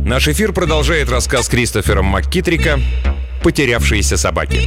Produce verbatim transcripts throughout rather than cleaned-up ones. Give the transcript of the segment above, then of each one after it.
Наш эфир продолжает рассказ Кристофера МакКитрика «Потерявшиеся собаки».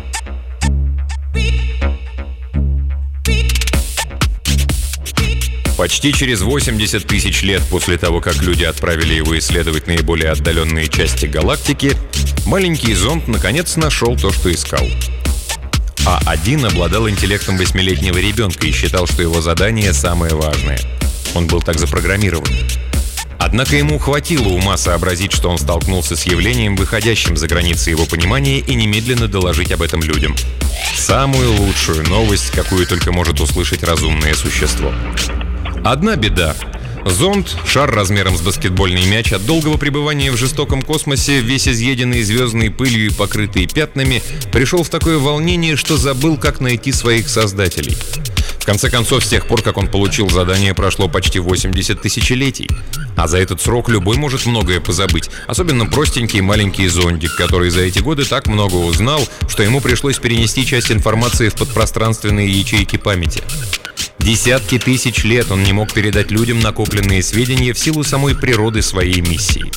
Почти через восемьдесят тысяч лет после того, как люди отправили его исследовать наиболее отдаленные части галактики, маленький зонд наконец нашел то, что искал. А один обладал интеллектом восьмилетнего ребенка и считал, что его задание самое важное. Он был так запрограммирован. Однако ему хватило ума сообразить, что он столкнулся с явлением, выходящим за границы его понимания, и немедленно доложить об этом людям. Самую лучшую новость, какую только может услышать разумное существо. Одна беда. Зонд, шар размером с баскетбольный мяч, от долгого пребывания в жестоком космосе, весь изъеденный звездной пылью и покрытый пятнами, пришел в такое волнение, что забыл, как найти своих создателей. В конце концов, с тех пор, как он получил задание, прошло почти восемьдесят тысячелетий. А за этот срок любой может многое позабыть. Особенно простенький маленький зондик, который за эти годы так много узнал, что ему пришлось перенести часть информации в подпространственные ячейки памяти. Десятки тысяч лет он не мог передать людям накопленные сведения в силу самой природы своей миссии.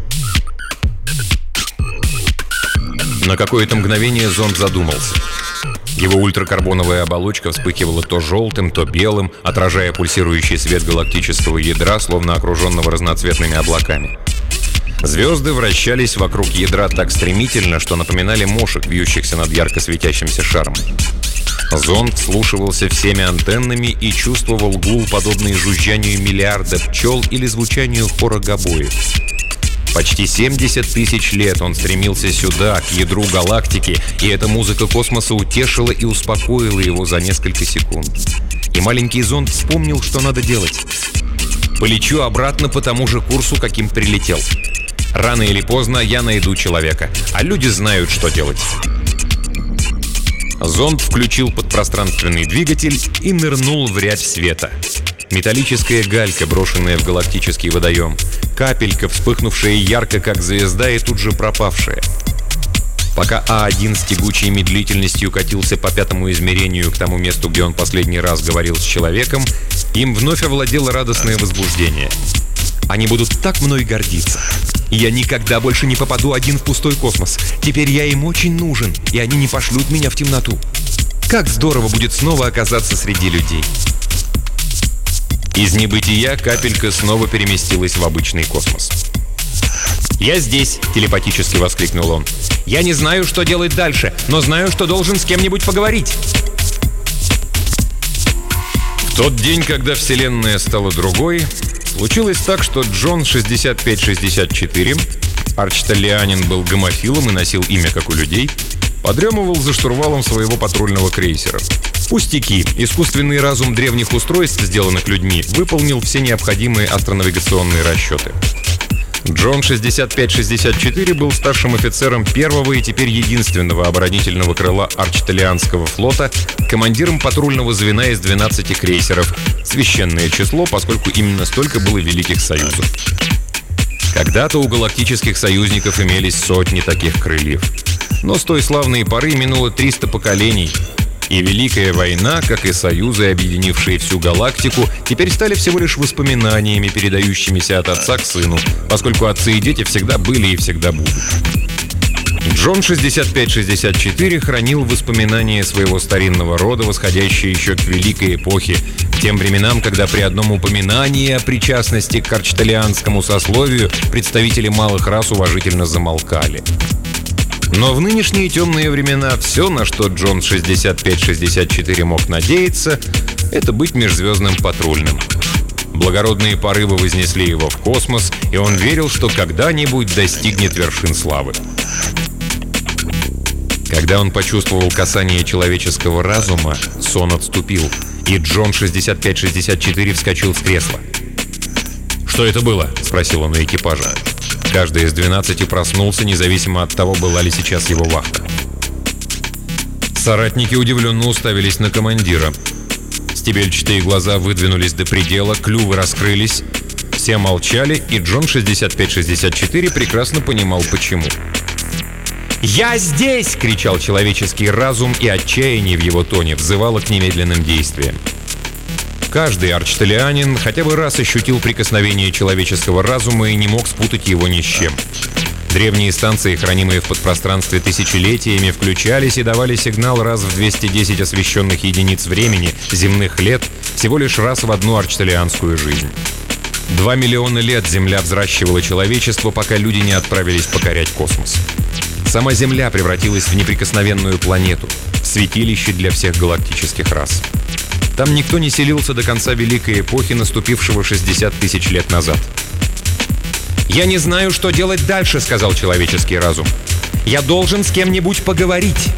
На какое-то мгновение зонд задумался. Его ультракарбоновая оболочка вспыхивала то желтым, то белым, отражая пульсирующий свет галактического ядра, словно окруженного разноцветными облаками. Звезды вращались вокруг ядра так стремительно, что напоминали мошек, вьющихся над ярко светящимся шаром. Зонд вслушивался всеми антеннами и чувствовал гул, подобный жужжанию миллиарда пчел или звучанию хора гобоев. Почти семьдесят тысяч лет он стремился сюда, к ядру галактики, и эта музыка космоса утешила и успокоила его за несколько секунд. И маленький зонд вспомнил, что надо делать. «Полечу обратно по тому же курсу, каким прилетел. Рано или поздно я найду человека, а люди знают, что делать». Зонд включил подпространственный двигатель и нырнул в рябь света. Металлическая галька, брошенная в галактический водоем. Капелька, вспыхнувшая ярко, как звезда, и тут же пропавшая. Пока А один с тягучей медлительностью катился по пятому измерению к тому месту, где он последний раз говорил с человеком, им вновь овладело радостное возбуждение. Они будут так мной гордиться. Я никогда больше не попаду один в пустой космос. Теперь я им очень нужен, и они не пошлют меня в темноту. Как здорово будет снова оказаться среди людей. Из небытия капелька снова переместилась в обычный космос. «Я здесь!» — телепатически воскликнул он. «Я не знаю, что делать дальше, но знаю, что должен с кем-нибудь поговорить!» В тот день, когда Вселенная стала другой, случилось так, что Джон шестьдесят пять шестьдесят четыре, арчталианин, был гомофилом и носил имя, как у людей, подремывал за штурвалом своего патрульного крейсера. Пустяки. Искусственный разум древних устройств, сделанных людьми, выполнил все необходимые астронавигационные расчеты. Джон шестьдесят пять шестьдесят четыре был старшим офицером первого и теперь единственного оборонительного крыла арчталианского флота, командиром патрульного звена из двенадцати крейсеров. Священное число, поскольку именно столько было великих союзов. Когда-то у галактических союзников имелись сотни таких крыльев. Но с той славной поры минуло триста поколений. И Великая война, как и союзы, объединившие всю галактику, теперь стали всего лишь воспоминаниями, передающимися от отца к сыну, поскольку отцы и дети всегда были и всегда будут. Джон шестьдесят пять шестьдесят четыре хранил воспоминания своего старинного рода, восходящие еще к Великой эпохе, к тем временам, когда при одном упоминании о причастности к арчталианскому сословию представители малых рас уважительно замолкали. Но в нынешние темные времена все, на что Джон шестьдесят пять шестьдесят четыре мог надеяться, это быть межзвездным патрульным. Благородные порывы вознесли его в космос, и он верил, что когда-нибудь достигнет вершин славы. Когда он почувствовал касание человеческого разума, сон отступил, и Джон шестьдесят пять шестьдесят четыре вскочил с кресла. «Что это было?» — спросил он у экипажа. Каждый из двенадцати проснулся, независимо от того, была ли сейчас его вахта. Соратники удивленно уставились на командира. Стебельчатые глаза выдвинулись до предела, клювы раскрылись. Все молчали, и Джон шестьдесят пять шестьдесят четыре прекрасно понимал, почему. «Я здесь!» — кричал человеческий разум, и отчаяние в его тоне взывало к немедленным действиям. каждый арчтелианин хотя бы раз ощутил прикосновение человеческого разума и не мог спутать его ни с чем. Древние станции, хранимые в подпространстве тысячелетиями, включались и давали сигнал раз в двести десять освещенных единиц времени, земных лет, всего лишь раз в одну арчтелианскую жизнь. Два миллиона лет Земля взращивала человечество, пока люди не отправились покорять космос. Сама Земля превратилась в неприкосновенную планету, в святилище для всех галактических рас. Там никто не селился до конца Великой эпохи, наступившего шестьдесят тысяч лет назад. «Я не знаю, что делать дальше», — сказал человеческий разум. «Я должен с кем-нибудь поговорить».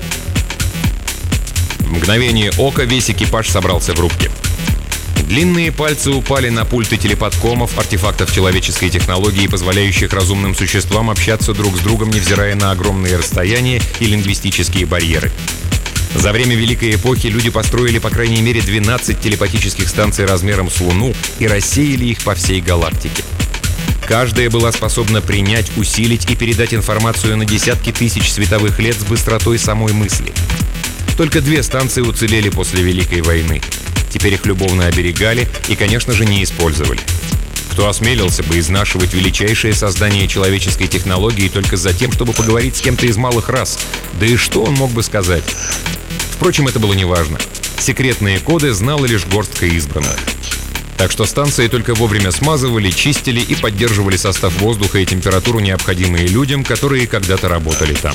В мгновение ока весь экипаж собрался в рубке. Длинные пальцы упали на пульты телепаткомов, артефактов человеческой технологии, позволяющих разумным существам общаться друг с другом, невзирая на огромные расстояния и лингвистические барьеры. За время Великой эпохи люди построили по крайней мере двенадцать телепатических станций размером с Луну и рассеяли их по всей галактике. Каждая была способна принять, усилить и передать информацию на десятки тысяч световых лет с быстротой самой мысли. Только две станции уцелели после Великой войны. Теперь их любовно оберегали и, конечно же, не использовали. Кто осмелился бы изнашивать величайшее создание человеческой технологии только за тем, чтобы поговорить с кем-то из малых рас? Да и что он мог бы сказать? Впрочем, это было неважно. Секретные коды знала лишь горстка избранных. Так что станции только вовремя смазывали, чистили и поддерживали состав воздуха и температуру, необходимые людям, которые когда-то работали там.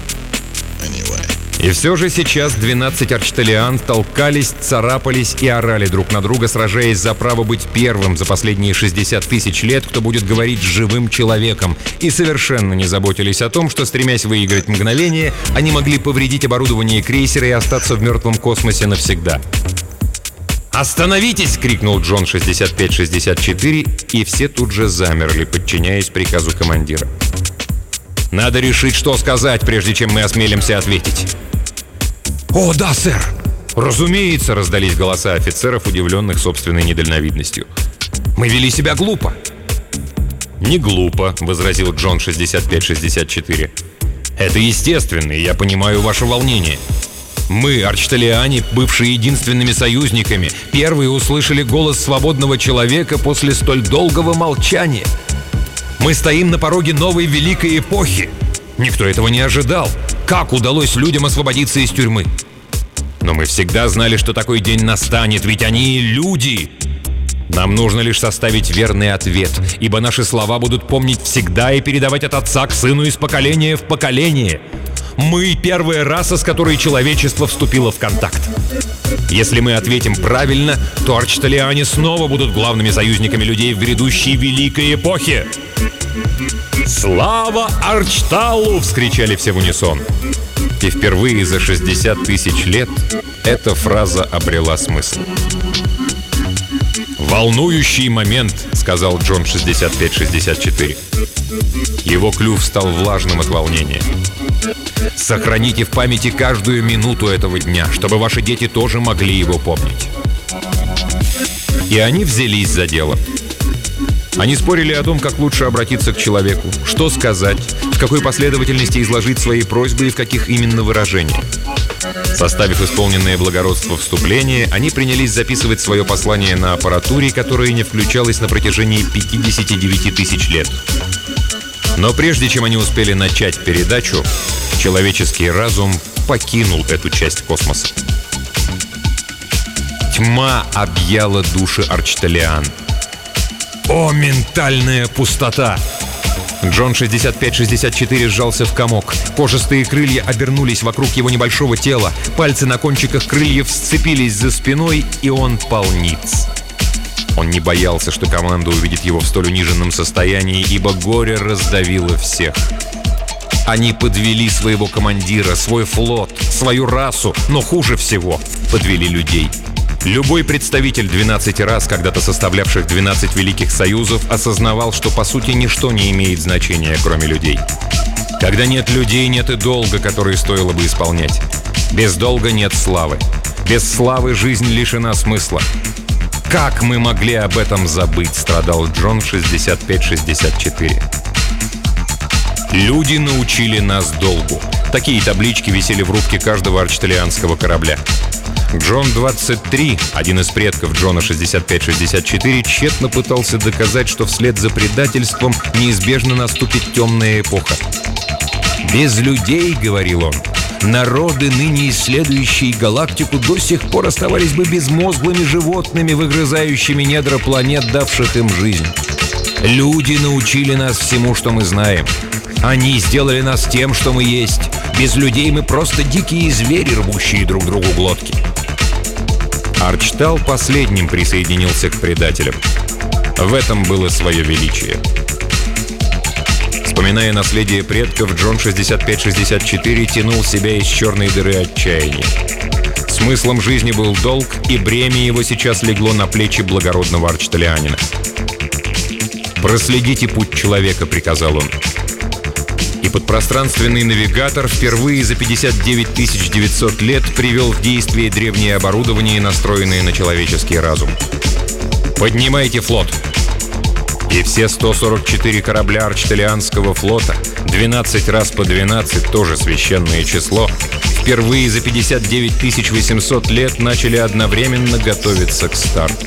И все же сейчас двенадцать арчтелиан толкались, царапались и орали друг на друга, сражаясь за право быть первым за последние шестьдесят тысяч лет, кто будет говорить с живым человеком, и совершенно не заботились о том, что, стремясь выиграть мгновение, они могли повредить оборудование крейсера и остаться в мертвом космосе навсегда. «Остановитесь!» — крикнул Джон шестьдесят пять шестьдесят четыре, и все тут же замерли, подчиняясь приказу командира. «Надо решить, что сказать, прежде чем мы осмелимся ответить». «О, да, сэр!» «Разумеется!» — раздались голоса офицеров, удивленных собственной недальновидностью. «Мы вели себя глупо!» «Не глупо», — возразил Джон шестьдесят пять шестьдесят четыре. «Это естественно, и я понимаю ваше волнение. Мы, арчтелиане, бывшие единственными союзниками, первые услышали голос свободного человека после столь долгого молчания. Мы стоим на пороге новой великой эпохи. Никто этого не ожидал. Как удалось людям освободиться из тюрьмы? Но мы всегда знали, что такой день настанет, ведь они люди. Нам нужно лишь составить верный ответ, ибо наши слова будут помнить всегда и передавать от отца к сыну из поколения в поколение. Мы — первая раса, с которой человечество вступило в контакт. Если мы ответим правильно, то арчтелиане снова будут главными союзниками людей в грядущей великой эпохе. «Слава Арчталу!» — вскричали все в унисон. И впервые за шестьдесят тысяч лет эта фраза обрела смысл. «Волнующий момент», — сказал Джон шестьдесят пять шестьдесят четыре. Его клюв стал влажным от волнения. «Сохраните в памяти каждую минуту этого дня, чтобы ваши дети тоже могли его помнить». И они взялись за дело. Они спорили о том, как лучше обратиться к человеку, что сказать, в какой последовательности изложить свои просьбы и в каких именно выражениях. Составив исполненное благородство вступление, они принялись записывать свое послание на аппаратуре, которая не включалась на протяжении пятидесяти девяти тысяч лет. Но прежде чем они успели начать передачу, человеческий разум покинул эту часть космоса. Тьма объяла души арчтелиан. О, ментальная пустота! Джон шестьдесят пять шестьдесят четыре сжался в комок. Кожистые крылья обернулись вокруг его небольшого тела. Пальцы на кончиках крыльев сцепились за спиной, и он пал ниц. Он не боялся, что команда увидит его в столь униженном состоянии, ибо горе раздавило всех. Они подвели своего командира, свой флот, свою расу, но хуже всего — подвели людей. Любой представитель двенадцати рас, когда-то составлявших двенадцать великих союзов, осознавал, что по сути ничто не имеет значения, кроме людей. Когда нет людей, нет и долга, который стоило бы исполнять. Без долга нет славы. Без славы жизнь лишена смысла. «Как мы могли об этом забыть?» — страдал Джон шестьдесят пять шестьдесят четыре. «Люди научили нас долгу». Такие таблички висели в рубке каждого арчтелианского корабля. Джон двадцать три, один из предков Джона шестьдесят пять шестьдесят четыре, тщетно пытался доказать, что вслед за предательством неизбежно наступит темная эпоха. «Без людей, — говорил он, — народы, ныне исследующие галактику, до сих пор оставались бы безмозглыми животными, выгрызающими недра планет, давших им жизнь. Люди научили нас всему, что мы знаем. Они сделали нас тем, что мы есть. Без людей мы просто дикие звери, рвущие друг другу глотки». Арчтал последним присоединился к предателям. В этом было свое величие. Вспоминая наследие предков, Джон шестьдесят пять шестьдесят четыре тянул себя из черной дыры отчаяния. Смыслом жизни был долг, и бремя его сейчас легло на плечи благородного арчталианина. «Проследите путь человека», — приказал он. И подпространственный навигатор впервые за пятьдесят девять тысяч девятьсот лет привел в действие древнее оборудование, настроенное на человеческий разум. «Поднимайте флот!» И все сто сорок четыре корабля арчталианского флота, двенадцать раз по двенадцать, тоже священное число, впервые за пятьдесят девять тысяч восемьсот лет начали одновременно готовиться к старту.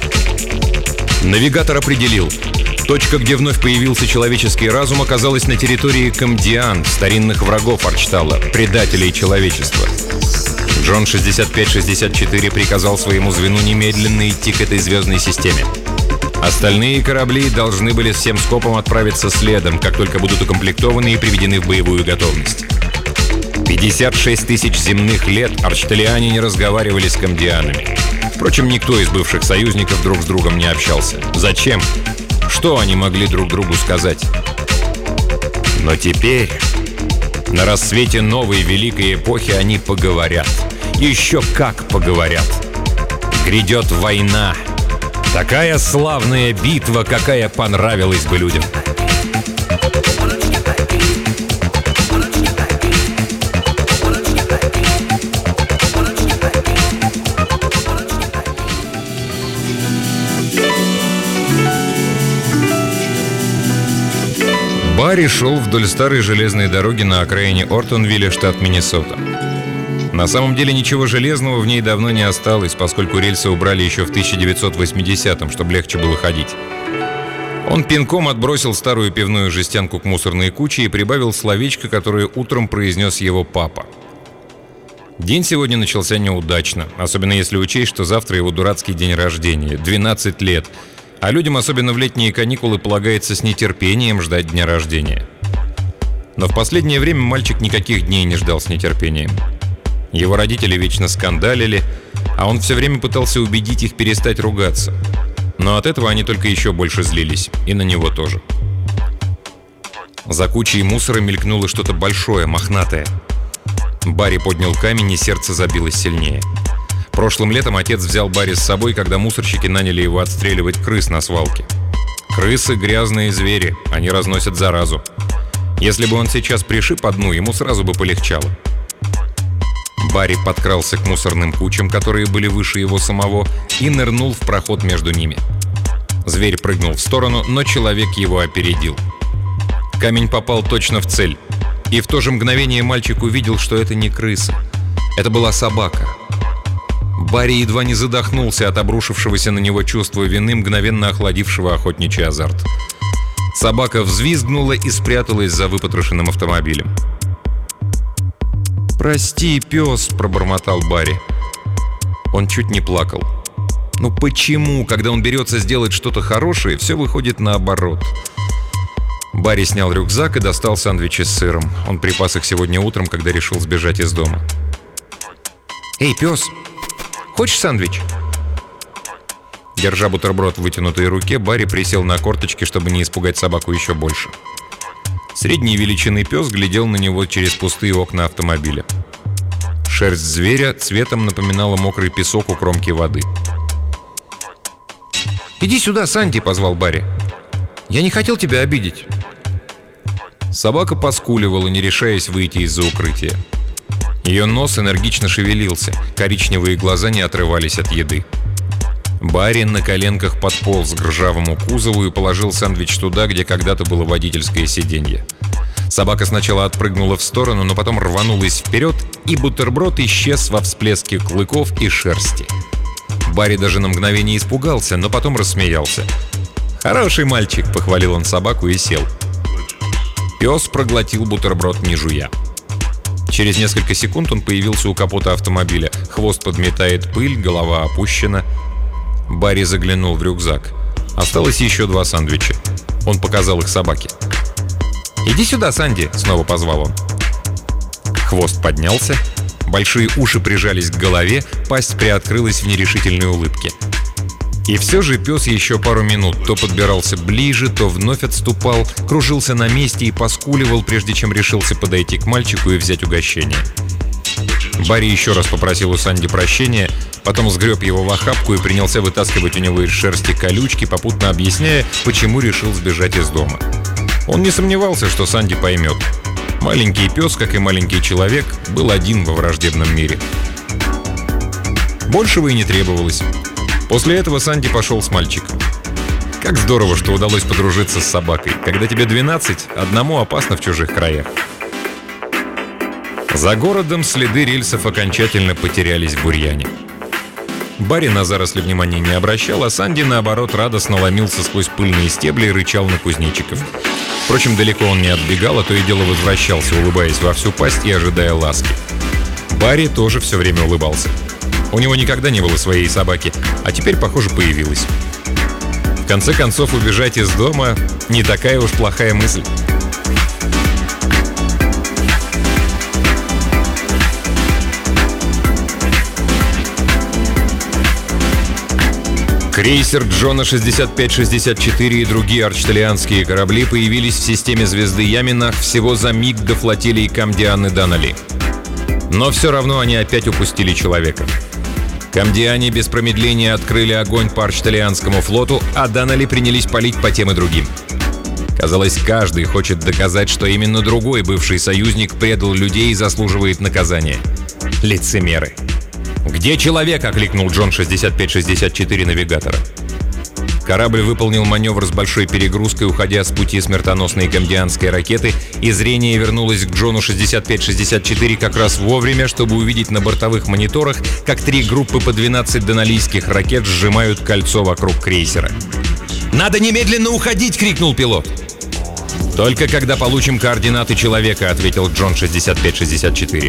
Навигатор определил: точка, где вновь появился человеческий разум, оказалась на территории Камдиан, старинных врагов Арчтала, предателей человечества. Джон шестьдесят пять шестьдесят четыре приказал своему звену немедленно идти к этой звездной системе. Остальные корабли должны были всем скопом отправиться следом, как только будут укомплектованы и приведены в боевую готовность. пятьдесят шесть тысяч земных лет арчталиане не разговаривали с камдианами. Впрочем, никто из бывших союзников друг с другом не общался. Зачем? Что они могли друг другу сказать? Но теперь, на рассвете новой великой эпохи, они поговорят. Еще как поговорят. Грядет война. Такая славная битва, какая понравилась бы людям. Барри шел вдоль старой железной дороги на окраине Ортонвилля, штат Миннесота. На самом деле ничего железного в ней давно не осталось, поскольку рельсы убрали еще в тысяча девятьсот восьмидесятом, чтобы легче было ходить. Он пинком отбросил старую пивную жестянку к мусорной куче и прибавил словечко, которое утром произнес его папа. День сегодня начался неудачно, особенно если учесть, что завтра его дурацкий день рождения, двенадцать лет, а людям, особенно в летние каникулы, полагается с нетерпением ждать дня рождения. Но в последнее время мальчик никаких дней не ждал с нетерпением. Его родители вечно скандалили, а он все время пытался убедить их перестать ругаться. Но от этого они только еще больше злились, и на него тоже. За кучей мусора мелькнуло что-то большое, мохнатое. Барри поднял камень, и сердце забилось сильнее. Прошлым летом отец взял Барри с собой, когда мусорщики наняли его отстреливать крыс на свалке. Крысы — грязные звери, они разносят заразу. Если бы он сейчас пришиб одну, ему сразу бы полегчало. Барри подкрался к мусорным кучам, которые были выше его самого, и нырнул в проход между ними. Зверь прыгнул в сторону, но человек его опередил. Камень попал точно в цель. И в то же мгновение мальчик увидел, что это не крыса. Это была собака. Барри едва не задохнулся от обрушившегося на него чувства вины, мгновенно охладившего охотничий азарт. Собака взвизгнула и спряталась за выпотрошенным автомобилем. «Прости, пес», — пробормотал Барри. Он чуть не плакал. Ну почему, когда он берется сделать что-то хорошее, все выходит наоборот? Барри снял рюкзак и достал сэндвичи с сыром. Он припас их сегодня утром, когда решил сбежать из дома. «Эй, пес, хочешь сэндвич?» Держа бутерброд в вытянутой руке, Барри присел на корточки, чтобы не испугать собаку еще больше. Средней величины пес глядел на него через пустые окна автомобиля. Шерсть зверя цветом напоминала мокрый песок у кромки воды. «Иди сюда, Санди», — позвал Барри. «Я не хотел тебя обидеть». Собака поскуливала, не решаясь выйти из-за укрытия. Ее нос энергично шевелился, коричневые глаза не отрывались от еды. Барри на коленках подполз к ржавому кузову и положил сэндвич туда, где когда-то было водительское сиденье. Собака сначала отпрыгнула в сторону, но потом рванулась вперед, и бутерброд исчез во всплеске клыков и шерсти. Барри даже на мгновение испугался, но потом рассмеялся. «Хороший мальчик», — похвалил он собаку и сел. Пес проглотил бутерброд, не жуя. Через несколько секунд он появился у капота автомобиля. Хвост подметает пыль, голова опущена. Барри заглянул в рюкзак. Осталось еще два сэндвича. Он показал их собаке. «Иди сюда, Санди!» — снова позвал он. Хвост поднялся, большие уши прижались к голове, пасть приоткрылась в нерешительной улыбке. И все же пес еще пару минут то подбирался ближе, то вновь отступал, кружился на месте и поскуливал, прежде чем решился подойти к мальчику и взять угощение. Барри еще раз попросил у Санди прощения, потом сгреб его в охапку и принялся вытаскивать у него из шерсти колючки, попутно объясняя, почему решил сбежать из дома. Он не сомневался, что Санди поймет. Маленький пес, как и маленький человек, был один во враждебном мире. Большего и не требовалось. После этого Санди пошел с мальчиком. Как здорово, что удалось подружиться с собакой. Когда тебе двенадцать, одному опасно в чужих краях. За городом следы рельсов окончательно потерялись в бурьяне. Барри на заросли внимания не обращал, а Санди, наоборот, радостно ломился сквозь пыльные стебли и рычал на кузнечиков. Впрочем, далеко он не отбегал, а то и дело возвращался, улыбаясь во всю пасть и ожидая ласки. Барри тоже все время улыбался. У него никогда не было своей собаки, а теперь, похоже, появилась. В конце концов, убежать из дома — не такая уж плохая мысль. Крейсер Джона шестьдесят пять шестьдесят четыре и другие арчталианские корабли появились в системе звезды Яминах всего за миг до флотилии Камдианы Данали. Но все равно они опять упустили человека. Камдиане без промедления открыли огонь по арчталианскому флоту, а Данали принялись палить по тем и другим. Казалось, каждый хочет доказать, что именно другой бывший союзник предал людей и заслуживает наказания. Лицемеры. «Где человек?» — окликнул Джон шестьдесят пять шестьдесят четыре навигатора. Корабль выполнил маневр с большой перегрузкой, уходя с пути смертоносной камдианской ракеты, и зрение вернулось к Джону шестьдесят пять шестьдесят четыре как раз вовремя, чтобы увидеть на бортовых мониторах, как три группы по двенадцать даналийских ракет сжимают кольцо вокруг крейсера. «Надо немедленно уходить!» — крикнул пилот. «Только когда получим координаты человека», — ответил Джон шестьдесят пять шестьдесят четыре.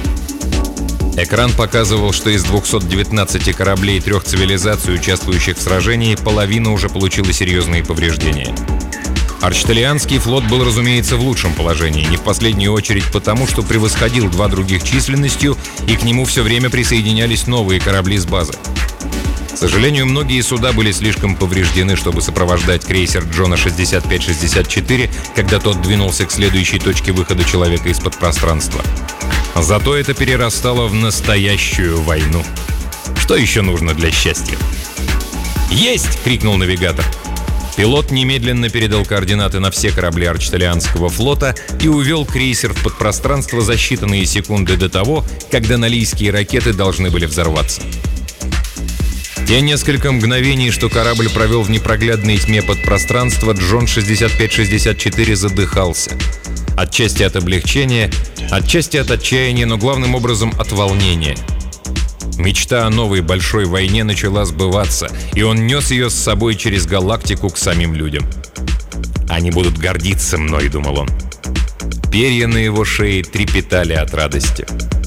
Экран показывал, что из двухсот девятнадцати кораблей трех цивилизаций, участвующих в сражении, половина уже получила серьезные повреждения. Арчталианский флот был, разумеется, в лучшем положении, не в последнюю очередь потому, что превосходил два других численностью, и к нему все время присоединялись новые корабли с базы. К сожалению, многие суда были слишком повреждены, чтобы сопровождать крейсер Джона шестьдесят пять шестьдесят четыре, когда тот двинулся к следующей точке выхода человека из-под пространства. Зато это перерастало в настоящую войну. Что еще нужно для счастья? «Есть!» — крикнул навигатор. Пилот немедленно передал координаты на все корабли арчталианского флота и увел крейсер в подпространство за считанные секунды до того, как даналийские ракеты должны были взорваться. Те несколько мгновений, что корабль провел в непроглядной тьме подпространства, Джон шестьдесят пять шестьдесят четыре задыхался. Отчасти от облегчения, отчасти от отчаяния, но главным образом от волнения. Мечта о новой большой войне начала сбываться, и он нес ее с собой через галактику к самим людям. «Они будут гордиться мной», — думал он. Перья на его шее трепетали от радости.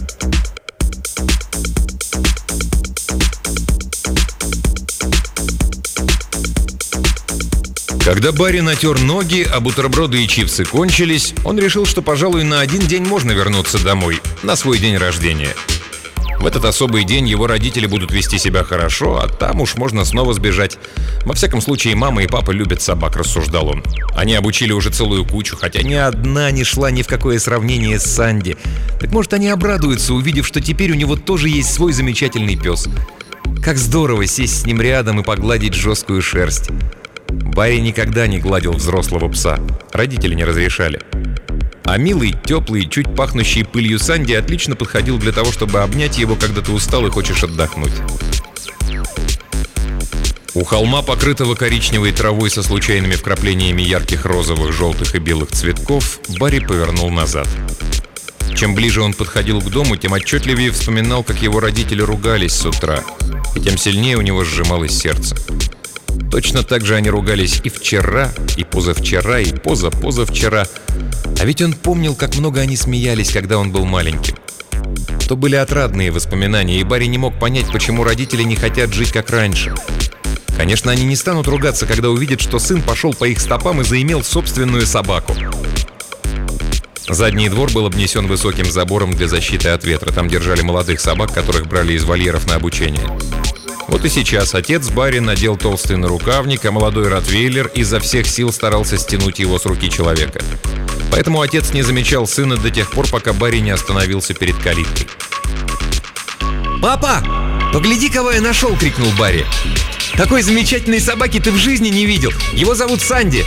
Когда Барри натер ноги, а бутерброды и чипсы кончились, он решил, что, пожалуй, на один день можно вернуться домой, на свой день рождения. В этот особый день его родители будут вести себя хорошо, а там уж можно снова сбежать. Во всяком случае, мама и папа любят собак, рассуждал он. Они обучили уже целую кучу, хотя ни одна не шла ни в какое сравнение с Санди. Так может, они обрадуются, увидев, что теперь у него тоже есть свой замечательный пес. Как здорово сесть с ним рядом и погладить жесткую шерсть. Барри никогда не гладил взрослого пса. Родители не разрешали. А милый, теплый, чуть пахнущий пылью Санди отлично подходил для того, чтобы обнять его, когда ты устал и хочешь отдохнуть. У холма, покрытого коричневой травой со случайными вкраплениями ярких розовых, желтых и белых цветков, Барри повернул назад. Чем ближе он подходил к дому, тем отчетливее вспоминал, как его родители ругались с утра, и тем сильнее у него сжималось сердце. Точно так же они ругались и вчера, и позавчера, и позапозавчера. А ведь он помнил, как много они смеялись, когда он был маленьким. То были отрадные воспоминания, и Барри не мог понять, почему родители не хотят жить как раньше. Конечно, они не станут ругаться, когда увидят, что сын пошел по их стопам и заимел собственную собаку. Задний двор был обнесен высоким забором для защиты от ветра. Там держали молодых собак, которых брали из вольеров на обучение. Вот и сейчас отец Барри надел толстый нарукавник, а молодой ротвейлер изо всех сил старался стянуть его с руки человека. Поэтому отец не замечал сына до тех пор, пока Барри не остановился перед калиткой. «Папа, погляди, кого я нашел!» — крикнул Барри. «Такой замечательной собаки ты в жизни не видел! Его зовут Санди!»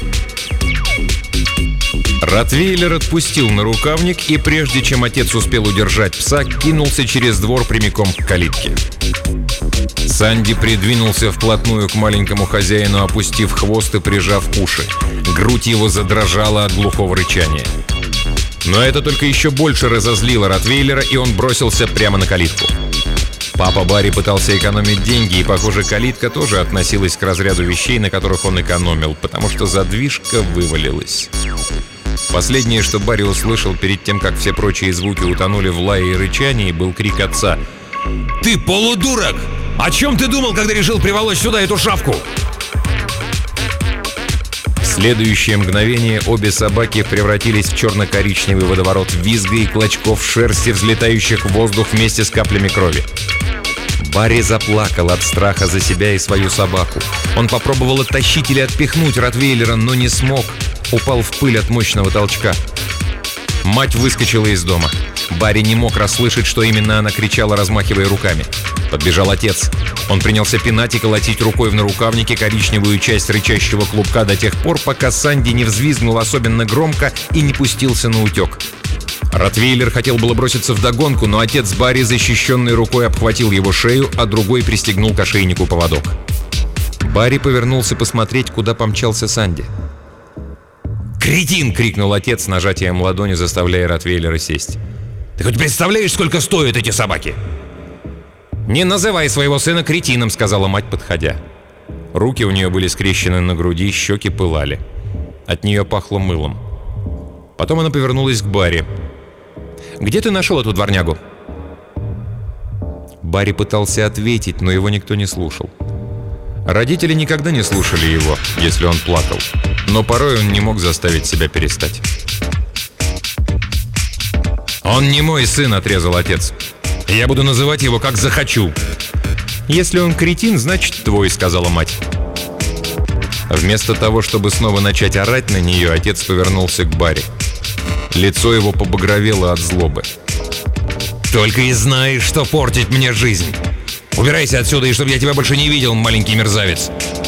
Ротвейлер отпустил нарукавник, и прежде чем отец успел удержать пса, кинулся через двор прямиком к калитке. Санди придвинулся вплотную к маленькому хозяину, опустив хвост и прижав уши. Грудь его задрожала от глухого рычания. Но это только еще больше разозлило ротвейлера, и он бросился прямо на калитку. Папа Барри пытался экономить деньги, и, похоже, калитка тоже относилась к разряду вещей, на которых он экономил, потому что задвижка вывалилась. Последнее, что Барри услышал перед тем, как все прочие звуки утонули в лае и рычании, был крик отца. «Ты полудурок! О чем ты думал, когда решил приволочь сюда эту шавку?» В следующее мгновение обе собаки превратились в черно-коричневый водоворот визга и клочков шерсти, взлетающих в воздух вместе с каплями крови. Барри заплакал от страха за себя и свою собаку. Он попробовал оттащить или отпихнуть ротвейлера, но не смог. Упал в пыль от мощного толчка. Мать выскочила из дома. Барри не мог расслышать, что именно она кричала, размахивая руками. Подбежал отец. Он принялся пинать и колотить рукой в нарукавнике коричневую часть рычащего клубка до тех пор, пока Санди не взвизгнул особенно громко и не пустился на утек. Ротвейлер хотел было броситься вдогонку, но отец Барри, защищенной рукой, обхватил его шею, а другой пристегнул к ошейнику поводок. Барри повернулся посмотреть, куда помчался Санди. «Кретин!» — крикнул отец с нажатием ладони, заставляя ротвейлера сесть. «Ты хоть представляешь, сколько стоят эти собаки?» «Не называй своего сына кретином», — сказала мать, подходя. Руки у нее были скрещены на груди, щеки пылали. От нее пахло мылом. Потом она повернулась к Барри. «Где ты нашел эту дворнягу?» Барри пытался ответить, но его никто не слушал. Родители никогда не слушали его, если он плакал, но порой он не мог заставить себя перестать. «Он не мой сын», — отрезал отец. «Я буду называть его как захочу». «Если он кретин, значит твой», — сказала мать. Вместо того, чтобы снова начать орать на нее, отец повернулся к Барри. Лицо его побагровело от злобы. «Только и знаешь, что портить мне жизнь. Убирайся отсюда, и чтобы я тебя больше не видел, маленький мерзавец!»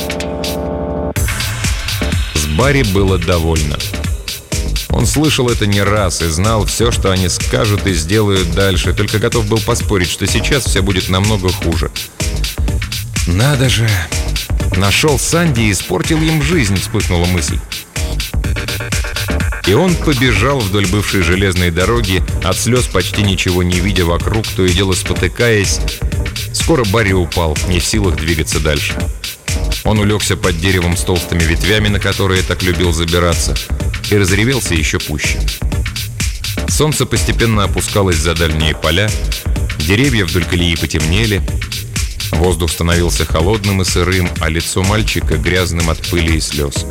С Барри было довольно. Он слышал это не раз и знал все, что они скажут и сделают дальше, только готов был поспорить, что сейчас все будет намного хуже. «Надо же! Нашел Санди и испортил им жизнь», — вспыхнула мысль. И он побежал вдоль бывшей железной дороги, от слез почти ничего не видя вокруг, то и дело спотыкаясь. Скоро Барри упал, не в силах двигаться дальше. Он улегся под деревом с толстыми ветвями, на которые так любил забираться, и разревелся еще пуще. Солнце постепенно опускалось за дальние поля, деревья вдоль колеи потемнели, воздух становился холодным и сырым, а лицо мальчика грязным от пыли и слез.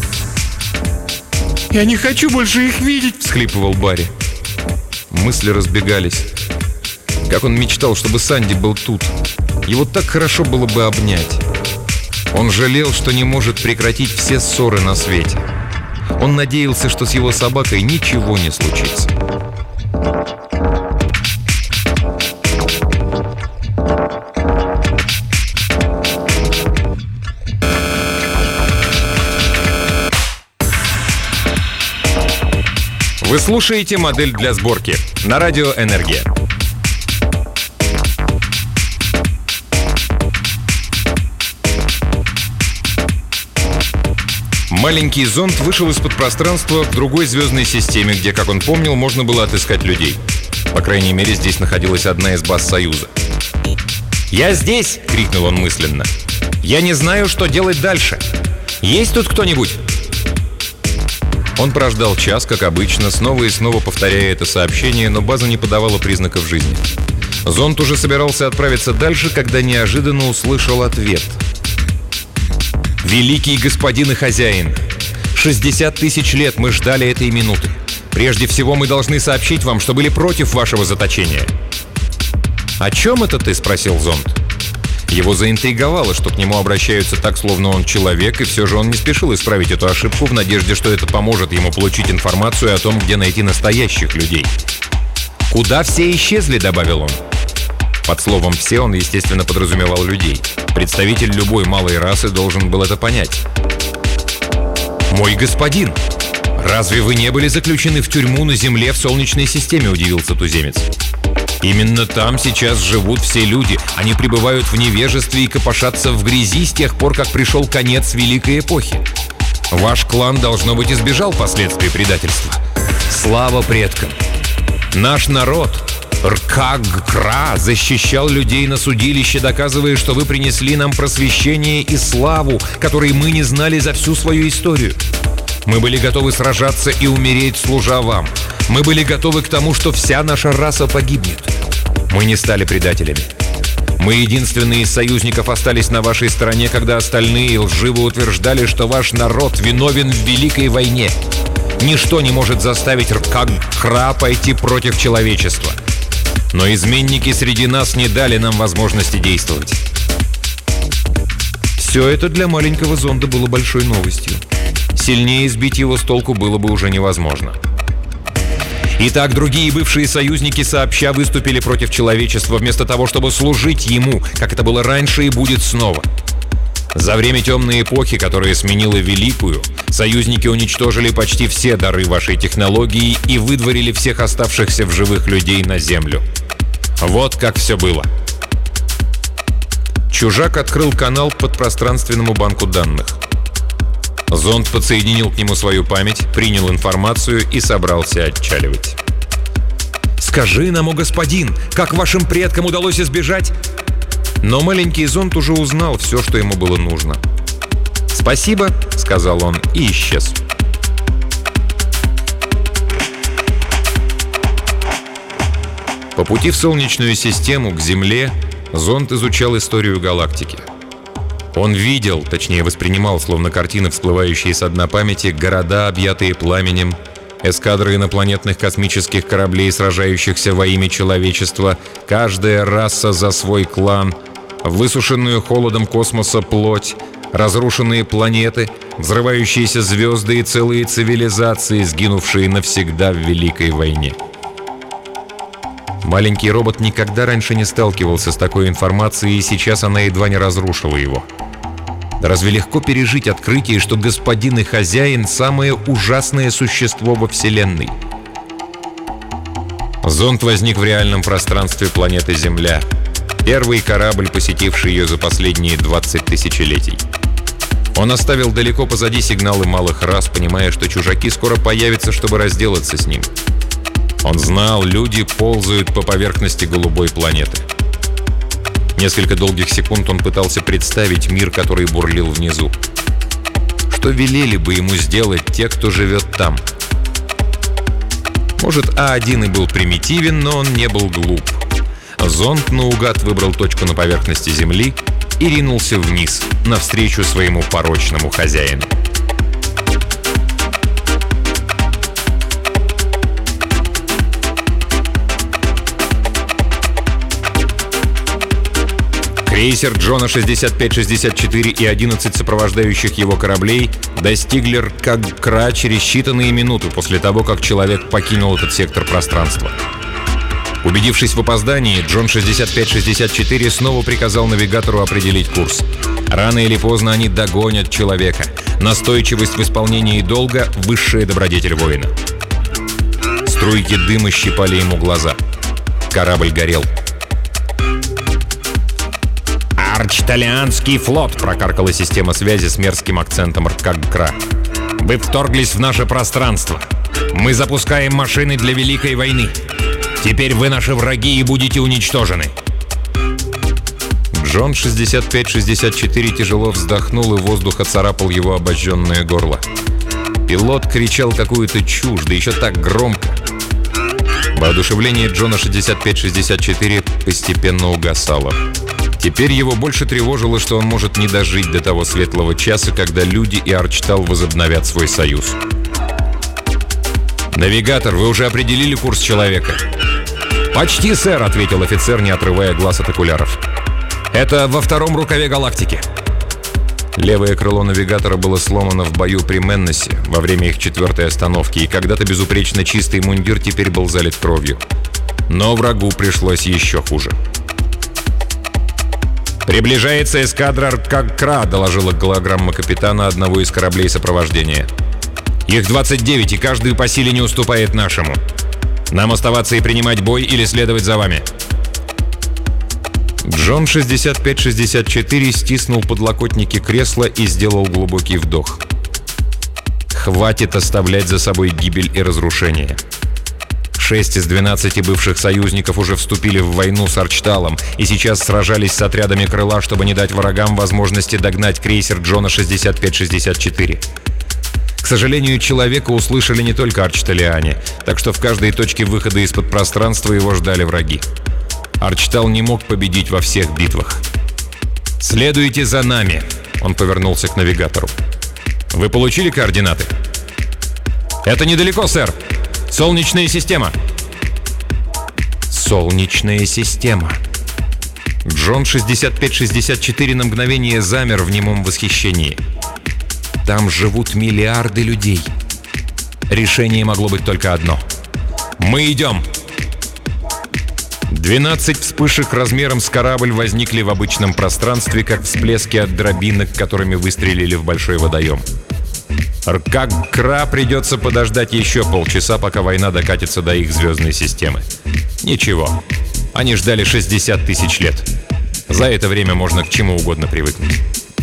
«Я не хочу больше их видеть!» — всхлипывал Барри. Мысли разбегались. Как он мечтал, чтобы Санди был тут. Его так хорошо было бы обнять. Он жалел, что не может прекратить все ссоры на свете. Он надеялся, что с его собакой ничего не случится. Вы слушаете «Модель для сборки» на радио «Энергия». Маленький зонд вышел из-под пространства к другой звездной системе, где, как он помнил, можно было отыскать людей. По крайней мере, здесь находилась одна из баз Союза. «Я здесь!» — крикнул он мысленно. «Я не знаю, что делать дальше. Есть тут кто-нибудь?» Он прождал час, как обычно, снова и снова повторяя это сообщение, но база не подавала признаков жизни. Зонд уже собирался отправиться дальше, когда неожиданно услышал ответ. «Великий господин и хозяин, шестьдесят тысяч лет мы ждали этой минуты. Прежде всего мы должны сообщить вам, что были против вашего заточения». «О чем это ты?» — спросил зонд. Его заинтриговало, что к нему обращаются так, словно он человек, и все же он не спешил исправить эту ошибку в надежде, что это поможет ему получить информацию о том, где найти настоящих людей. «Куда все исчезли?» — добавил он. Под словом «все» он, естественно, подразумевал людей. Представитель любой малой расы должен был это понять. «Мой господин, разве вы не были заключены в тюрьму на Земле в Солнечной системе?» — удивился туземец. «Именно там сейчас живут все люди. Они пребывают в невежестве и копошатся в грязи с тех пор, как пришел конец Великой Эпохи. Ваш клан, должно быть, избежал последствий предательства. Слава предкам! Наш народ, Ркаг-Кра, защищал людей на судилище, доказывая, что вы принесли нам просвещение и славу, которой мы не знали за всю свою историю. Мы были готовы сражаться и умереть, служа вам. Мы были готовы к тому, что вся наша раса погибнет. Мы не стали предателями. Мы единственные из союзников остались на вашей стороне, когда остальные лживо утверждали, что ваш народ виновен в Великой войне. Ничто не может заставить Ркаг-Кра пойти против человечества. Но изменники среди нас не дали нам возможности действовать». Все это для маленького зонда было большой новостью. Сильнее сбить его с толку было бы уже невозможно. Итак, другие бывшие союзники сообща выступили против человечества вместо того, чтобы служить ему, как это было раньше и будет снова. За время темной эпохи, которая сменила Великую, союзники уничтожили почти все дары вашей технологии и выдворили всех оставшихся в живых людей на Землю. Вот как все было. Чужак открыл канал по подпространственному банку данных. Зонд подсоединил к нему свою память, принял информацию и собрался отчаливать. «Скажи нам, о господин, как вашим предкам удалось избежать?» Но маленький зонд уже узнал все, что ему было нужно. «Спасибо», — сказал он и исчез. По пути в Солнечную систему, к Земле, зонд изучал историю галактики. Он видел, точнее воспринимал, словно картины, всплывающие со дна памяти, города, объятые пламенем, эскадры инопланетных космических кораблей, сражающихся во имя человечества, каждая раса за свой клан, высушенную холодом космоса плоть, разрушенные планеты, взрывающиеся звезды и целые цивилизации, сгинувшие навсегда в Великой войне. Маленький робот никогда раньше не сталкивался с такой информацией, и сейчас она едва не разрушила его. Разве легко пережить открытие, что господин и хозяин — самое ужасное существо во Вселенной? Зонд возник в реальном пространстве планеты Земля. Первый корабль, посетивший ее за последние двадцать тысячелетий. Он оставил далеко позади сигналы малых рас, понимая, что чужаки скоро появятся, чтобы разделаться с ним. Он знал, люди ползают по поверхности голубой планеты. Несколько долгих секунд он пытался представить мир, который бурлил внизу. Что велели бы ему сделать те, кто живет там? Может, А один и был примитивен, но он не был глуп. Зонд наугад выбрал точку на поверхности Земли и ринулся вниз, навстречу своему порочному хозяину. Крейсер Джона шестьдесят пять шестьдесят четыре и одиннадцать сопровождающих его кораблей достигли Ркаг-Кра через считанные минуты после того, как человек покинул этот сектор пространства. Убедившись в опоздании, Джон шестьдесят пять шестьдесят четыре снова приказал навигатору определить курс. Рано или поздно они догонят человека. Настойчивость в исполнении долга — высшая добродетель воина. Струйки дыма щипали ему глаза. Корабль горел. «Арчталианский флот!» — прокаркала система связи с мерзким акцентом Ркаг-Кра. Вы вторглись в наше пространство. Мы запускаем машины для Великой войны. Теперь вы наши враги и будете уничтожены. Джон шестьдесят пять шестьдесят четыре тяжело вздохнул, и воздух оцарапал его обожженное горло. Пилот кричал какую-то чушь, да еще так громко. Воодушевление Джона шестьдесят пять шестьдесят четыре постепенно угасало. Теперь его больше тревожило, что он может не дожить до того светлого часа, когда люди и Арчтал возобновят свой союз. «Навигатор, вы уже определили курс человека?» «Почти, сэр», — ответил офицер, не отрывая глаз от окуляров. «Это во втором рукаве галактики». Левое крыло навигатора было сломано в бою при Меннесе во время их четвертой остановки, и когда-то безупречно чистый мундир теперь был залит кровью. Но врагу пришлось еще хуже. «Приближается эскадра Аркакра», — доложила голограмма капитана одного из кораблей сопровождения. «Их двадцать девять, и каждый по силе не уступает нашему. Нам оставаться и принимать бой или следовать за вами?» Джон шестьдесят пять шестьдесят четыре стиснул подлокотники кресла и сделал глубокий вдох. Хватит оставлять за собой гибель и разрушение. Шесть из двенадцати бывших союзников уже вступили в войну с Арчталом и сейчас сражались с отрядами крыла, чтобы не дать врагам возможности догнать крейсер Джона шестьдесят пять шестьдесят четыре. К сожалению, человека услышали не только арчталиане, так что в каждой точке выхода из-под пространства его ждали враги. Арчтал не мог победить во всех битвах. «Следуйте за нами!» — он повернулся к навигатору. «Вы получили координаты?» «Это недалеко, сэр. Солнечная система». «Солнечная система». Джон шестьдесят пять шестьдесят четыре на мгновение замер в немом восхищении. Там живут миллиарды людей. Решение могло быть только одно. «Мы идем!» Двенадцать вспышек размером с корабль возникли в обычном пространстве, как всплески от дробинок, которыми выстрелили в большой водоем. Аркакра придется подождать еще полчаса, пока война докатится до их звездной системы. Ничего, они ждали шестьдесят тысяч лет. За это время можно к чему угодно привыкнуть.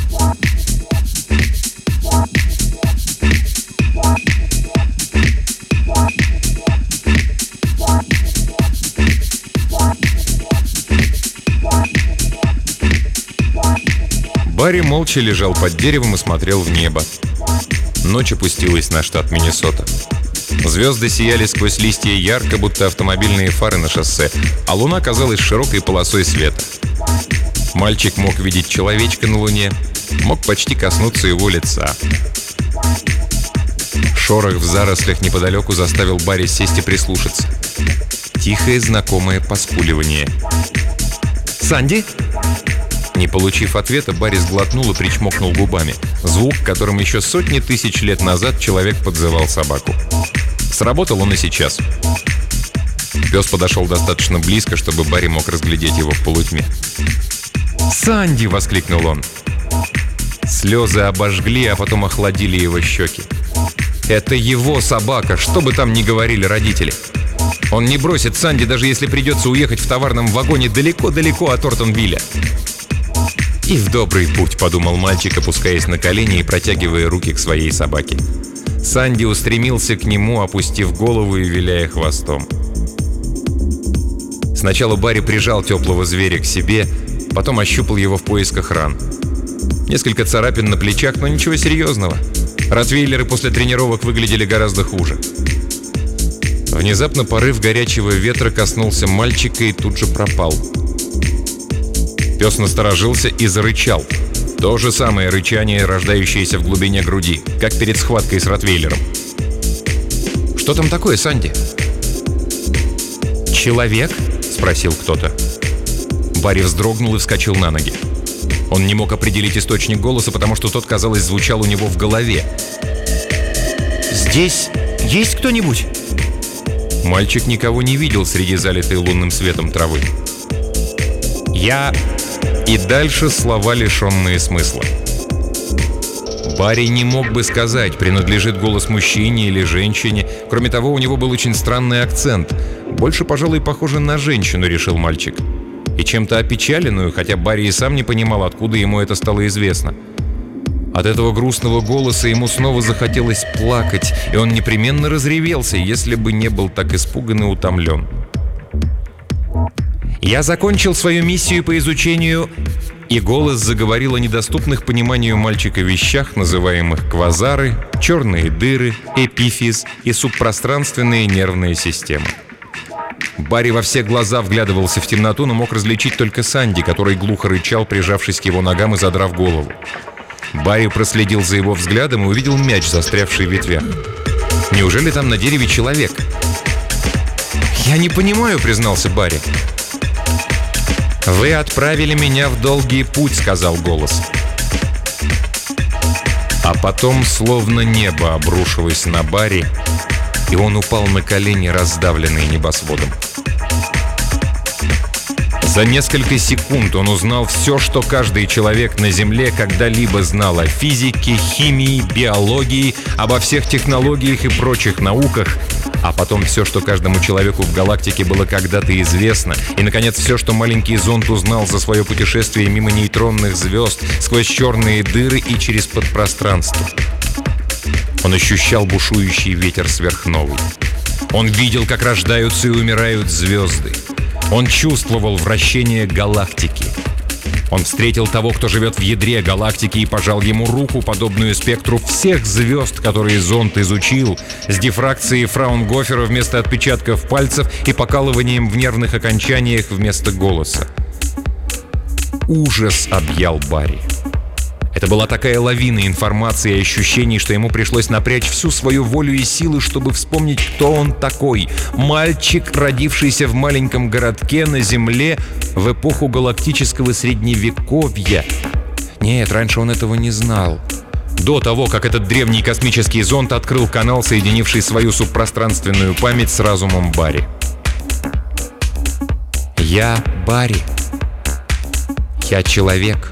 Барри молча лежал под деревом и смотрел в небо. Ночь опустилась на штат Миннесота. Звезды сияли сквозь листья ярко, будто автомобильные фары на шоссе, а луна казалась широкой полосой света. Мальчик мог видеть человечка на луне, мог почти коснуться его лица. Шорох в зарослях неподалеку заставил Барри сесть и прислушаться. Тихое знакомое поскуливание. «Санди?» Не получив ответа, Барри сглотнул и причмокнул губами. Звук, которым еще сотни тысяч лет назад человек подзывал собаку. Сработал он и сейчас. Пес подошел достаточно близко, чтобы Барри мог разглядеть его в полутьме. «Санди!» — воскликнул он. Слезы обожгли, а потом охладили его щеки. Это его собака, что бы там ни говорили родители. Он не бросит Санди, даже если придется уехать в товарном вагоне далеко-далеко от Ортонвилля. «И в добрый путь», — подумал мальчик, опускаясь на колени и протягивая руки к своей собаке. Санди устремился к нему, опустив голову и виляя хвостом. Сначала Барри прижал теплого зверя к себе, потом ощупал его в поисках ран. Несколько царапин на плечах, но ничего серьезного. Ротвейлеры после тренировок выглядели гораздо хуже. Внезапно порыв горячего ветра коснулся мальчика и тут же пропал. Пес насторожился и зарычал. То же самое рычание, рождающееся в глубине груди, как перед схваткой с ротвейлером. «Что там такое, Санди?» «Человек?» — спросил кто-то. Барри вздрогнул и вскочил на ноги. Он не мог определить источник голоса, потому что тот, казалось, звучал у него в голове. «Здесь есть кто-нибудь?» Мальчик никого не видел среди залитой лунным светом травы. «Я...» И дальше слова, лишенные смысла. Барри не мог бы сказать, принадлежит голос мужчине или женщине. Кроме того, у него был очень странный акцент. Больше, пожалуй, похоже на женщину, решил мальчик. И чем-то опечаленную, хотя Барри и сам не понимал, откуда ему это стало известно. От этого грустного голоса ему снова захотелось плакать, и он непременно разревелся, если бы не был так испуган и утомлен. «Я закончил свою миссию по изучению...» И голос заговорил о недоступных пониманию мальчика вещах, называемых квазары, черные дыры, эпифиз и субпространственные нервные системы. Барри во все глаза вглядывался в темноту, но мог различить только Санди, который глухо рычал, прижавшись к его ногам и задрав голову. Барри проследил за его взглядом и увидел мяч, застрявший в ветвях. Неужели там на дереве человек? «Я не понимаю», — признался Барри. «Вы отправили меня в долгий путь», — сказал голос. А потом словно небо обрушилось на Барри, и он упал на колени, раздавленный небосводом. За несколько секунд он узнал все, что каждый человек на Земле когда-либо знал о физике, химии, биологии, обо всех технологиях и прочих науках, а потом все, что каждому человеку в галактике было когда-то известно, и, наконец, все, что маленький зонд узнал за свое путешествие мимо нейтронных звезд, сквозь черные дыры и через подпространство. Он ощущал бушующий ветер сверхновой. Он видел, как рождаются и умирают звезды. Он чувствовал вращение галактики. Он встретил того, кто живет в ядре галактики, и пожал ему руку, подобную спектру всех звезд, которые зонд изучил, с дифракцией Фраунгофера вместо отпечатков пальцев и покалыванием в нервных окончаниях вместо голоса. Ужас объял Барри. Это была такая лавина информации и ощущений, что ему пришлось напрячь всю свою волю и силы, чтобы вспомнить, кто он такой. Мальчик, родившийся в маленьком городке на Земле в эпоху галактического средневековья. Нет, раньше он этого не знал. До того, как этот древний космический зонд открыл канал, соединивший свою субпространственную память с разумом Барри. «Я Барри. Я человек».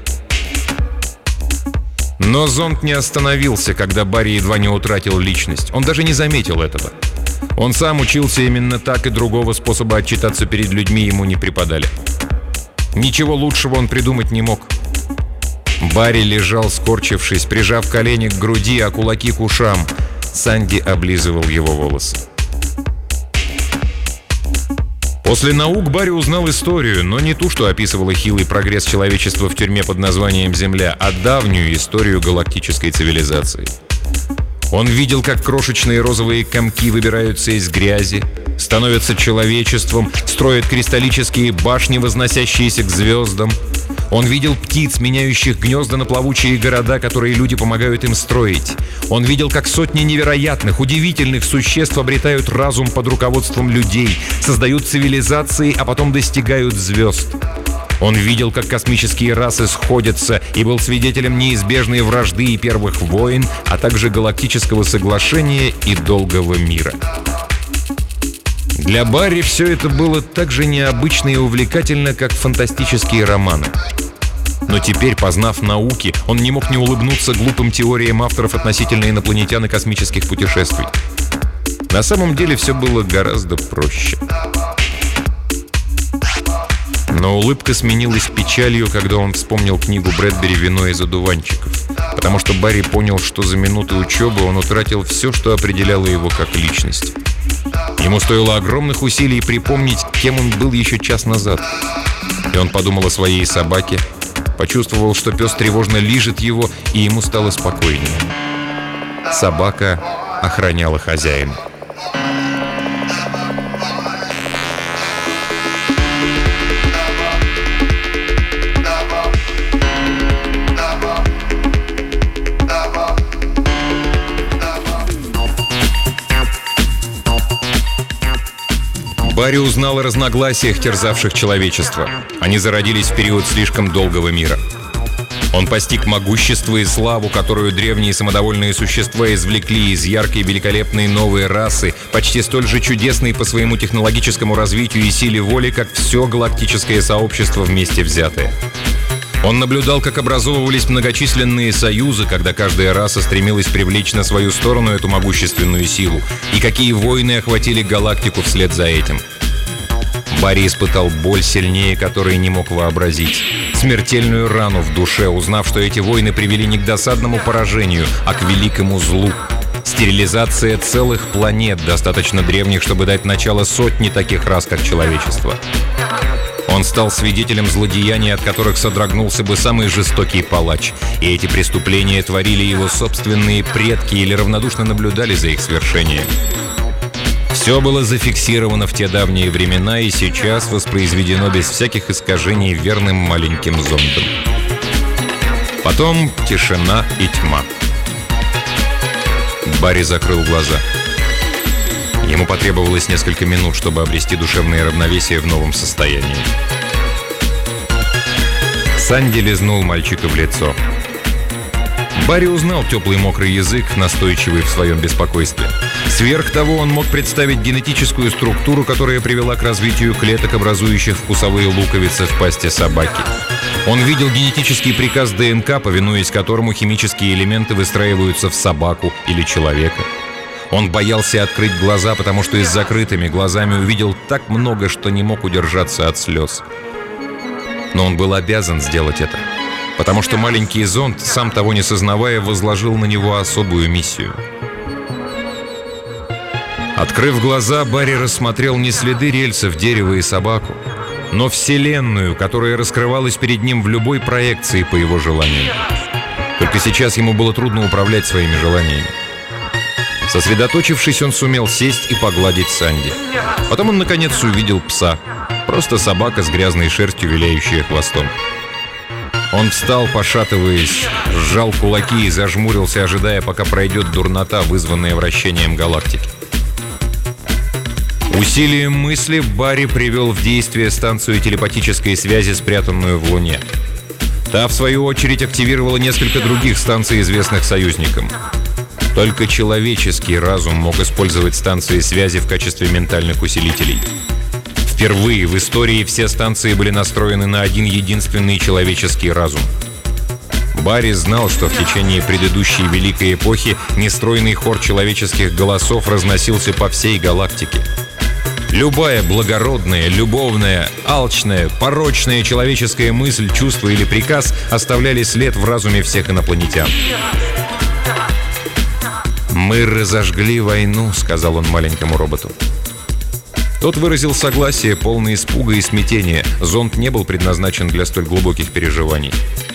Но зонд не остановился, когда Барри едва не утратил личность. Он даже не заметил этого. Он сам учился именно так, и другого способа отчитаться перед людьми ему не преподали. Ничего лучшего он придумать не мог. Барри лежал, скорчившись, прижав колени к груди, а кулаки к ушам. Санди облизывал его волосы. После наук Барри узнал историю, но не ту, что описывала хилый прогресс человечества в тюрьме под названием Земля, а давнюю историю галактической цивилизации. Он видел, как крошечные розовые комки выбираются из грязи, становятся человечеством, строят кристаллические башни, возносящиеся к звездам. Он видел птиц, меняющих гнезда на плавучие города, которые люди помогают им строить. Он видел, как сотни невероятных, удивительных существ обретают разум под руководством людей, создают цивилизации, а потом достигают звезд. Он видел, как космические расы сходятся, и был свидетелем неизбежной вражды и первых войн, а также галактического соглашения и долгого мира. Для Барри все это было так же необычно и увлекательно, как фантастические романы. Но теперь, познав науки, он не мог не улыбнуться глупым теориям авторов относительно инопланетян и космических путешествий. На самом деле все было гораздо проще. Но улыбка сменилась печалью, когда он вспомнил книгу Брэдбери «Вино из одуванчиков», потому что Барри понял, что за минуты учебы он утратил все, что определяло его как личность. Ему стоило огромных усилий припомнить, кем он был еще час назад. И он подумал о своей собаке, почувствовал, что пес тревожно лижет его, и ему стало спокойнее. Собака охраняла хозяина. Барри узнал о разногласиях, терзавших человечество. Они зародились в период слишком долгого мира. Он постиг могущество и славу, которую древние самодовольные существа извлекли из яркой, великолепной новой расы, почти столь же чудесной по своему технологическому развитию и силе воли, как все галактическое сообщество вместе взятое. Он наблюдал, как образовывались многочисленные союзы, когда каждая раса стремилась привлечь на свою сторону эту могущественную силу, и какие войны охватили галактику вслед за этим. Барри испытал боль сильнее, которой не мог вообразить. Смертельную рану в душе, узнав, что эти войны привели не к досадному поражению, а к великому злу. Стерилизация целых планет, достаточно древних, чтобы дать начало сотни таких рас, как человечество. Он стал свидетелем злодеяний, от которых содрогнулся бы самый жестокий палач. И эти преступления творили его собственные предки или равнодушно наблюдали за их свершением. Все было зафиксировано в те давние времена и сейчас воспроизведено без всяких искажений верным маленьким зондом. Потом тишина и тьма. Барри закрыл глаза. Ему потребовалось несколько минут, чтобы обрести душевное равновесие в новом состоянии. Санди лизнул мальчика в лицо. Барри узнал теплый мокрый язык, настойчивый в своем беспокойстве. Сверх того, он мог представить генетическую структуру, которая привела к развитию клеток, образующих вкусовые луковицы в пасти собаки. Он видел генетический приказ ДНК, повинуясь которому химические элементы выстраиваются в собаку или человека. Он боялся открыть глаза, потому что и с закрытыми глазами увидел так много, что не мог удержаться от слез. Но он был обязан сделать это, потому что маленький зонд, сам того не сознавая, возложил на него особую миссию. Открыв глаза, Барри рассмотрел не следы рельсов, дерева и собаку, но Вселенную, которая раскрывалась перед ним в любой проекции по его желанию. Только сейчас ему было трудно управлять своими желаниями. Сосредоточившись, он сумел сесть и погладить Санди. Потом он, наконец, увидел пса. Просто собака с грязной шерстью, виляющая хвостом. Он встал, пошатываясь, сжал кулаки и зажмурился, ожидая, пока пройдет дурнота, вызванная вращением галактики. Усилием мысли Барри привел в действие станцию телепатической связи, спрятанную в Луне. Та, в свою очередь, активировала несколько других станций, известных союзникам. Только человеческий разум мог использовать станции связи в качестве ментальных усилителей. Впервые в истории все станции были настроены на один единственный человеческий разум. Барри знал, что в течение предыдущей Великой Эпохи нестройный хор человеческих голосов разносился по всей галактике. Любая благородная, любовная, алчная, порочная человеческая мысль, чувство или приказ оставляли след в разуме всех инопланетян. «Мы разожгли войну», — сказал он маленькому роботу. Тот выразил согласие, полное испуга и смятения. Зонд не был предназначен для столь глубоких переживаний.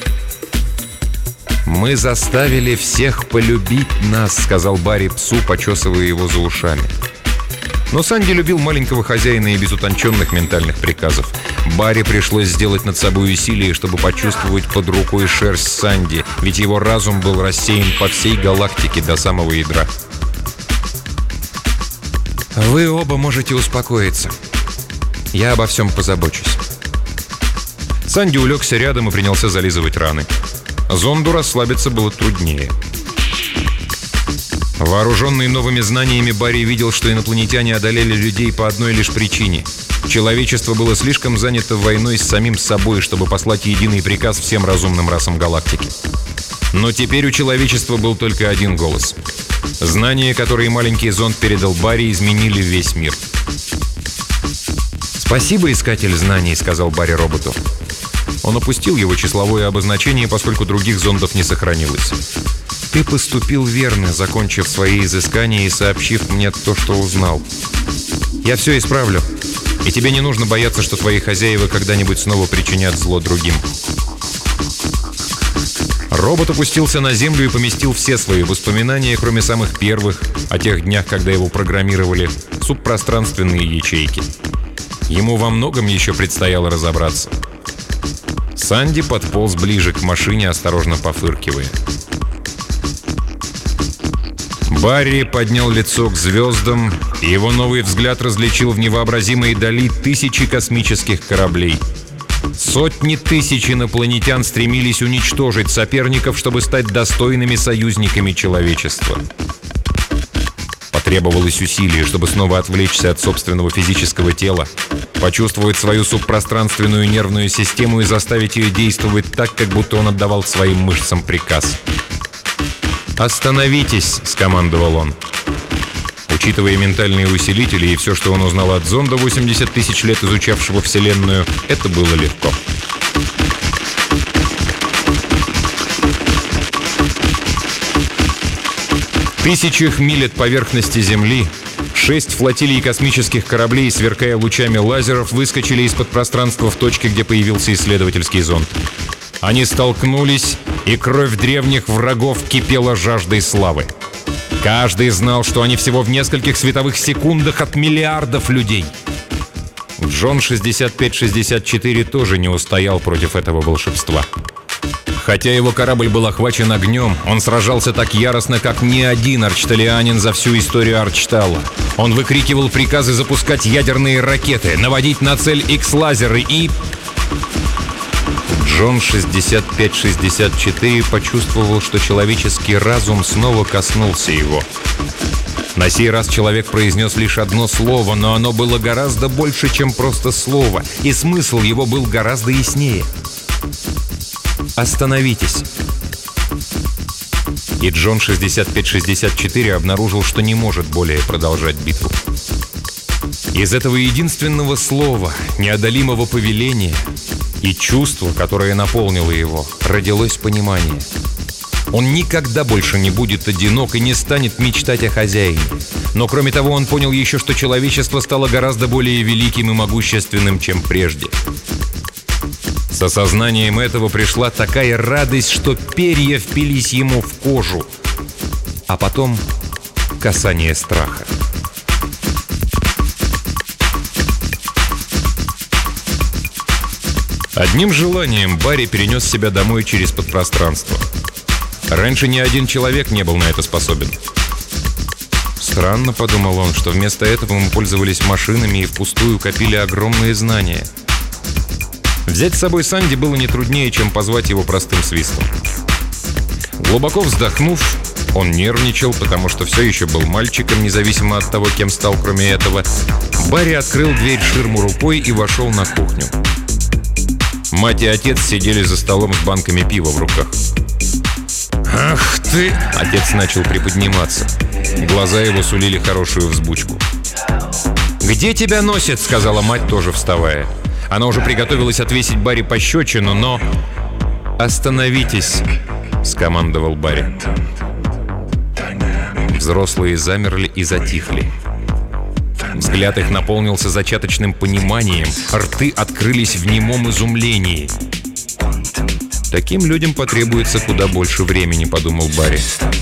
«Мы заставили всех полюбить нас», — сказал Барри псу, почесывая его за ушами. Но Санди любил маленького хозяина и без утонченных ментальных приказов. Барри пришлось сделать над собой усилие, чтобы почувствовать под рукой шерсть Санди, ведь его разум был рассеян по всей галактике до самого ядра. «Вы оба можете успокоиться. Я обо всем позабочусь». Санди улегся рядом и принялся зализывать раны. Зонду расслабиться было труднее. Вооруженный новыми знаниями, Барри видел, что инопланетяне одолели людей по одной лишь причине. Человечество было слишком занято войной с самим собой, чтобы послать единый приказ всем разумным расам галактики. Но теперь у человечества был только один голос. Знания, которые маленький зонд передал Барри, изменили весь мир. «Спасибо, искатель знаний», — сказал Барри роботу. Он опустил его числовое обозначение, поскольку других зондов не сохранилось. «Ты поступил верно, закончив свои изыскания и сообщив мне то, что узнал. Я все исправлю, и тебе не нужно бояться, что твои хозяева когда-нибудь снова причинят зло другим». Робот опустился на землю и поместил все свои воспоминания, кроме самых первых, о тех днях, когда его программировали, в субпространственные ячейки. Ему во многом еще предстояло разобраться. Санди подполз ближе к машине, осторожно пофыркивая. Барри поднял лицо к звездам, и его новый взгляд различил в невообразимой дали тысячи космических кораблей. Сотни тысяч инопланетян стремились уничтожить соперников, чтобы стать достойными союзниками человечества. Потребовалось усилие, чтобы снова отвлечься от собственного физического тела, почувствовать свою субпространственную нервную систему и заставить ее действовать так, как будто он отдавал своим мышцам приказ. «Остановитесь!» — скомандовал он. Учитывая ментальные усилители и все, что он узнал от зонда, восемьдесят тысяч лет изучавшего Вселенную, это было легко. В тысячах миль от поверхности Земли шесть флотилий космических кораблей, сверкая лучами лазеров, выскочили из-под пространства в точке, где появился исследовательский зонд. Они столкнулись, и кровь древних врагов кипела жаждой славы. Каждый знал, что они всего в нескольких световых секундах от миллиардов людей. Джон шестьдесят пять шестьдесят четыре тоже не устоял против этого волшебства. Хотя его корабль был охвачен огнем, он сражался так яростно, как ни один арчталианин за всю историю Арчтала. Он выкрикивал приказы запускать ядерные ракеты, наводить на цель Икс-лазеры и... Джон шестьдесят пять шестьдесят четыре почувствовал, что человеческий разум снова коснулся его. На сей раз человек произнес лишь одно слово, но оно было гораздо больше, чем просто слово, и смысл его был гораздо яснее. «Остановитесь!» И Джон шестьдесят пять шестьдесят четыре обнаружил, что не может более продолжать битву. Из этого единственного слова, неодолимого повеления и чувства, которое наполнило его, родилось понимание. Он никогда больше не будет одинок и не станет мечтать о хозяине. Но кроме того, он понял еще, что человечество стало гораздо более великим и могущественным, чем прежде. С осознанием этого пришла такая радость, что перья впились ему в кожу, а потом касание страха. Одним желанием Барри перенес себя домой через подпространство. Раньше ни один человек не был на это способен. Странно, подумал он, что вместо этого мы пользовались машинами и впустую копили огромные знания. Взять с собой Санди было не труднее, чем позвать его простым свистом. Глубоко вздохнув, он нервничал, потому что все еще был мальчиком, независимо от того, кем стал кроме этого. Барри открыл дверь ширму рукой и вошел на кухню. Мать и отец сидели за столом с банками пива в руках. «Ах ты!» — отец начал приподниматься. Глаза его сулили хорошую взбучку. «Где тебя носит?» — сказала мать, тоже вставая. Она уже приготовилась отвесить Барри пощечину, но... «Остановитесь!» — скомандовал Барри. Взрослые замерли и затихли. Взгляд их наполнился зачаточным пониманием, рты открылись в немом изумлении. «Таким людям потребуется куда больше времени», — подумал Барри.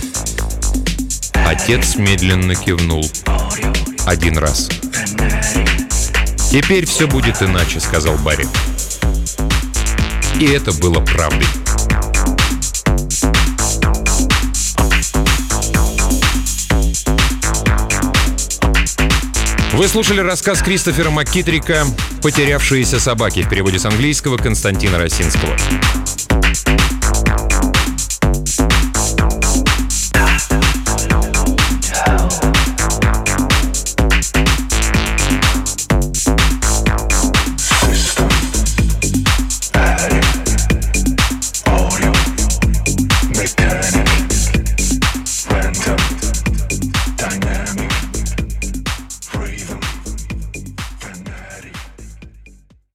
Отец медленно кивнул. Один раз. «Теперь все будет иначе», — сказал Барри. И это было правдой. Вы слушали рассказ Кристофера МакКитрика «Потерявшиеся собаки» в переводе с английского Константина Росинского.